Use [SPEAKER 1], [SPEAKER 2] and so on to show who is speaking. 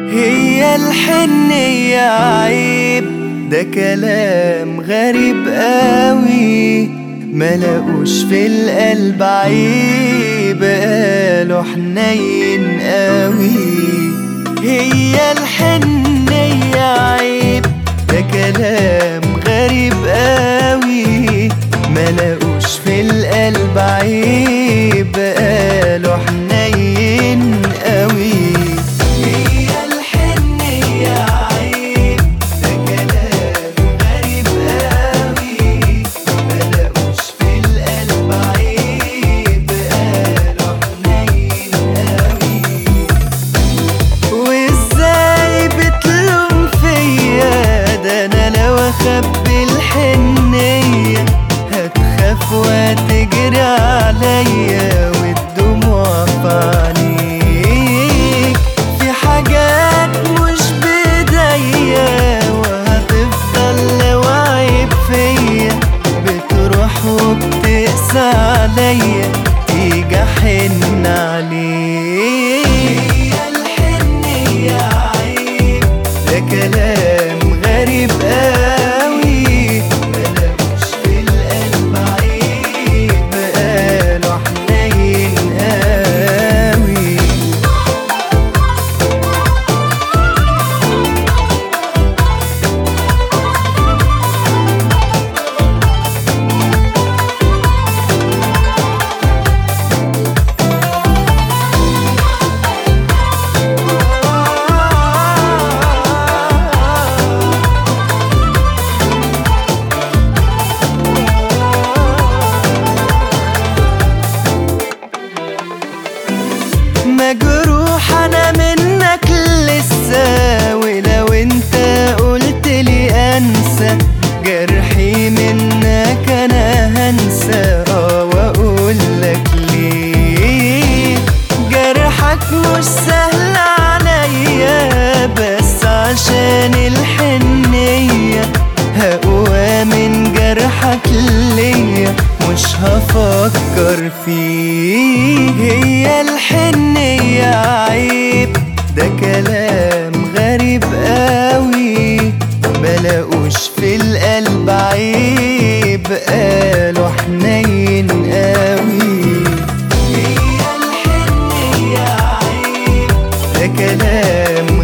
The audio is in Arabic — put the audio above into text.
[SPEAKER 1] هي الحنية عيب؟ ده كلام غريب قوي، ملقوش في القلب عيب، قالوا حنين قوي. هي الحنية عيب؟ ده كلام غريب قوي، ملقوش في القلب عيب، قالوا حنين قوي. هي الحنية عيب؟ ده كلام غريب قوي، ملقوش في القلب عيب، قالوا حنين قوي. وازاي بتلوم فيا؟ ده انا لو اخبي الحنية هتخاف وتجري عليا والدموع في عينيك. في حاجات مش بايديا وهتفضل لو عيب فيا، بتروح وبتقسى عليا تيجي احن عليك. هي الحنية عيب؟ ده كلام غريب قوي، ملقوش في القلب عيب، قالوا حنين قوي. مجروح انا منك لسه، ولو انت قلت لي انسى جرحي منك انا هنسى. واقول لك ليه؟ جرحك مش سهل عليا، بس عشان الحنية هقوى من جرحك ليا، مش هفكر فيه. هي الحنية عيب؟ ده كلام غريب قوي، ملقوش في القلب عيب، قالوا حنين قوي. هي الحنية عيب؟ ده كلام